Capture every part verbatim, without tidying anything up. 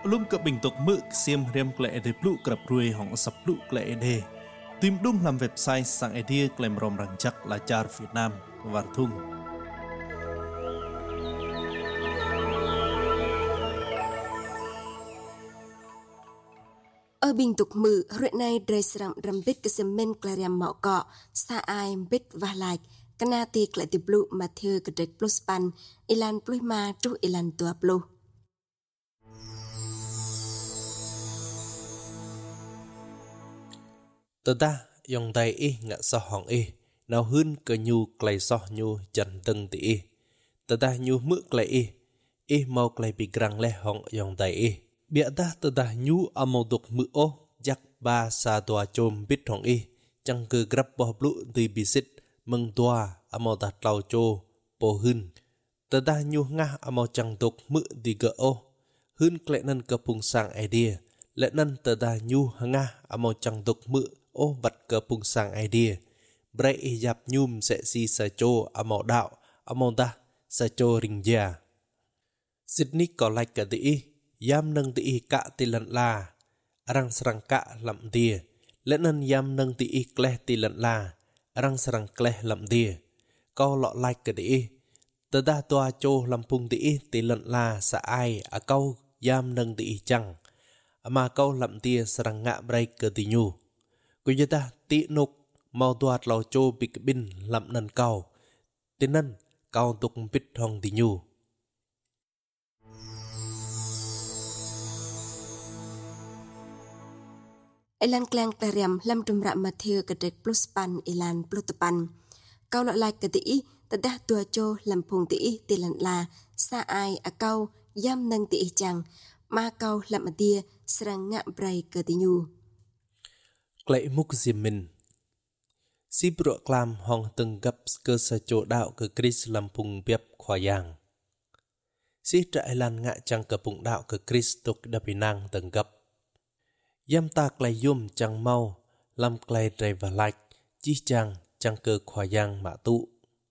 Lum ke bentuk mực xiêm rem kle ede plu kerap ruai hong sap plu kle ede. Tim dung lam website sang ede klaim rom rancak lajar Vietnam wartung. Ở bình tục mự, huyện này đời sẵn rằm bít cơ xâm men kla rằm mạo cọ, xa ai bít và lại, cái nà tì kla tì blu mà thưa cơ trạch plus pan, ilan plus ma trú ilan tua blu. Tata yong tay i ngạ so hong i, nào hơn cơ nhu klay so nhu chân tưng tì i. Tata nhu mự klay i, i mau klay bị grang le hong yong tay i. Bịa ta tata nhu amau tục mự ô, jak ba sa tua chôm bít hong i, chẳng cơ grab bò blu tì bì xít, mừng tua amau ta tlau chô, bồ hưn. Tata nhu nga amau chẳng tục mự tì gỡ ô, hưn klay nân cơ pung sang idea, lệ nân tata nhu nga amau chẳng tục mự ô vật cơ pung sang idea. Bray i dap nhum sẽ si sa chô amau đạo, amau ta sa chô ring gia. Sydney có like cả tì yam nâng tì cả tì lận la, răng srang cả lậm tìa, lẽ nâng yam nâng tì kle tì lận la, răng srang kle lậm tìa. Câu lọ like cả tì, tờ đa toa chô lầm pung tì tì lận la sa ai à câu yam nâng tì chăng, mà câu lậm tìa srang ngạ bray cả tì nhu. Cô như ta tì nục mau toát lò chô bịch bin lậm nâng câu, tì nâng câu tục bít hong tì nhu. Ilan klang klariam lam tumra mathir kedek plus pan ilan plutepan. Kau lok lai keti tadah tua cho lam pung ti tilan la sa ai a kau yam nang ti chang ma kau lam adia serang ngak brai ketinyu. Klei muk zimin. Si bro klam hong từng gấp cơ sa cho đạo cơ Chris lam pung biap khoa yang. Si tra ilan ngak chang cơ pung đạo cơ Chris tuk dapinang từng gấp. Yam ta klay yum chang mau, lam klay dray và like, chi chang chang cơ khoa yang mạ tụ.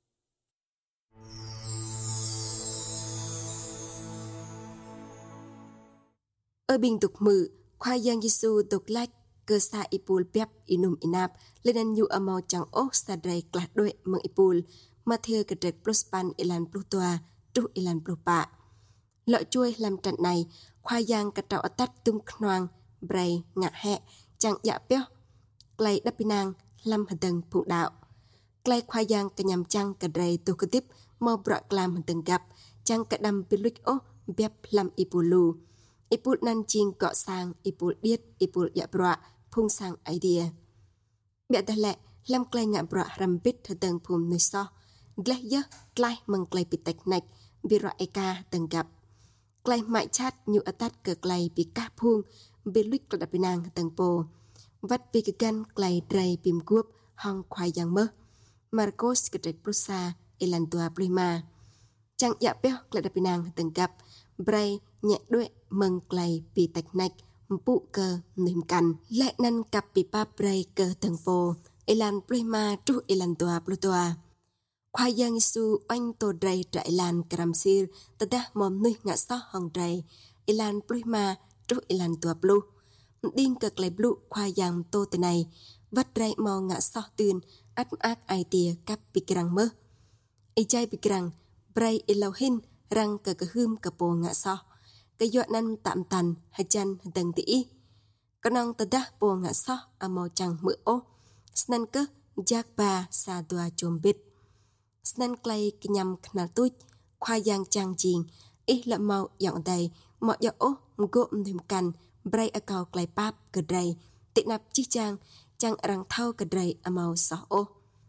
Ở bình tục mự, khoa yang Giêsu tục like, cơ sa ipul biap inum inap, lên anh nhu amau chang ốc sa dray klad đôi mừng ipul, mà thưa cơ trạch plus pan ilan plus toa, tru ilan plus pa. Lợi chuôi làm trận này, khoa yang cả trao tát tung knoang, bray ngạ hẹ chẳng dạ béo klay dapinang lam hadang phụng đạo klay khoa giang cả nhằm chăng cả dray tu cơ tiếp mau bọt làm hadang gặp chăng cả đâm piluik ô bẹp lam ipulu ipul nan ching cọ sang ipul điết ipul dạ bọt phung sang idea bịa ta lệ lam klay ngạ bọt ram bít hadang phum nơi so glay yơ klay mừng klay pitek nạch bịa eka hadang gặp klay mại chat nhu atat cơ klay bị cá phung bên lúc đã bị nàng tầng po vắt bị cái gan clay dray pim guop hong khoai yang mơ Marcos cái trạch prusa elan tua prima chẳng dạ béo đã bị nàng tầng gặp bray nhẹ đuôi mừng clay bị tạch nạch mpụ cơ niềm cằn lại năn cặp bị pa bray cơ tầng po elan prima tru elan tua plutoa khoai yang su oanh tô dray tra elan kramsir tada mom nuôi ngã so hong dray elan prima tru ilan tua blu đinh cực lại blu khoa yang tô tên này vắt ray mau ngã so tươn ắt ác ai tia cắp pikirang mơ ai chay pikirang bray ilohin răng cờ cờ hươm cờ bồ ngã so cái dọa năn tạm tàn hay chân tầng tỷ cái nong tờ đá bồ ngã so à màu chẳng mỡ ô snan cơ giác ba sa tua chôm bít snan clay cái nhằm khăn tui khoa yang chang ching ít là màu dọn đầy mọi dọ ô gộm thêm cằn bray ở cầu clay pap cờ dray tị nạp chi chang chang răng thau cờ dray ở màu sọ ô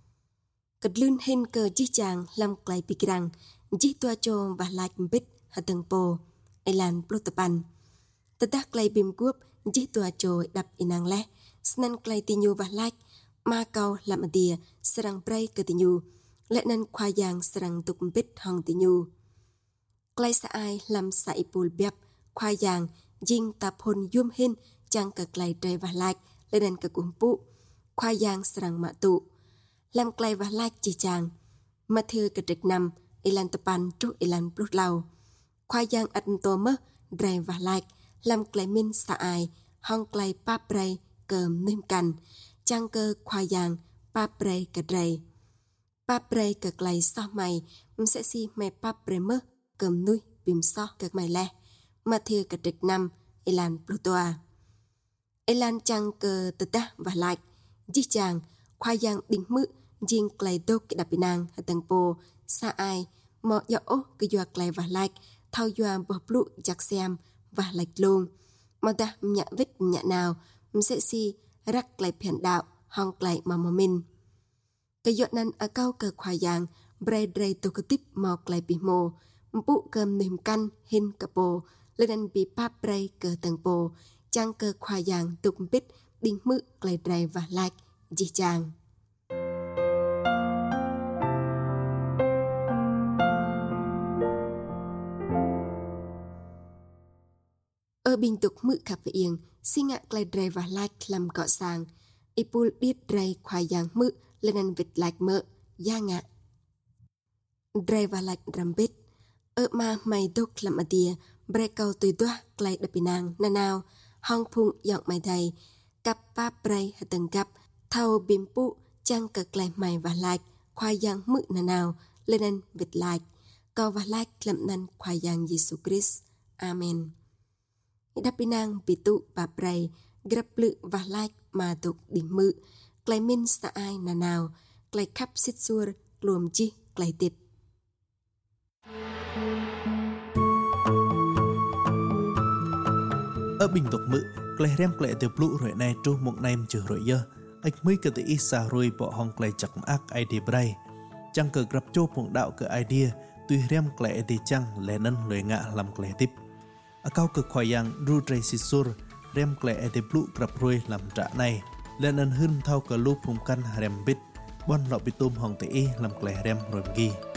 cờ lươn hen cờ chi chang lam clay pikirang chi tua chôm và like bít ở tầng po elan plotapan tờ đắc clay bìm guop chi tua chô đập inang le snan clay tinyu và like ma cầu làm địa serang bray cờ tinyu lệ nan khoa yang serang tục bít hong tinyu clay sa ai làm sa ipul biap khoa yang jing ta phôn yum hin chang cả clay dray và like lên đàn cả cuốn pu khoa yang serang mạ tụ làm clay và like chỉ chang mà thưa cả trịch năm ilan tapan tru ilan plus lau khoa yang ăn tô mơ dray và like làm clay min sa ai hong clay pa prey cơm nêm canh trang cơ khoai giang pa prey cà rầy pa prey cà clay so mày sẽ si mày pa prey mơ cơm nuôi bìm so cà mày le mà thiê cà trịch năm elan plutoa elan trang cơ tơ ta và lại di chàng khoai giang đỉnh mự riêng clay đô cái đạp binang ở tầng po sa ai mò yo ô cái doa clay và lại thao doa bờ blu giặc xem và lạch luôn mà ta nhạ vết nhạ nào sẽ si rắc lại phiền đạo hong lại mà mà mình cái giọt nan ở cao cờ khoai giang bray bray tổ cơ tiếp mò lại bị mồ bụ cơm nêm canh hin capo lên ăn bị pa bray cờ tầng po trang cờ khoai giang tục bít đinh mự lại bray và lạch gì chàng ở bình tục mự khắp về yên xin ngạ clay dray và like làm cọ sàng ipul biết dray khoai giang mự lên ăn vịt like mỡ da ngạ dray và like ram bít ở ma mày đốc làm ở tia bray cầu tùy toa clay đập binang na nào hong phung dọn mày thầy cặp pa bray hay từng cặp thâu bìm pu trang cờ clay mày và like khoai giang mự na nào lên ăn vịt like cầu và like làm năn khoai giang Jesus Christ amen đáp binang bị tụ bà bray grab lự và like mà tục đỉnh mự clay min sa ai na nào clay khắp xít xua luồm chi clay tịt ở bình tục mự clay rem clay từ blue rồi này tru một nem chữ rồi giờ anh mới cái tự isa rồi bỏ hong clay chặt ác idea bray chẳng cờ grab cho phong đạo cái idea tuy rem clay thì chẳng lẽ nân lời ngạ làm clay tiếp ở cao cực khoai giang ru tray sisur rem clay ete blue grab rồi làm trả này lên ân hưng thao cờ lúp phùng căn rem bít bon lọ bị tôm hong tê làm clay rem rồi ghi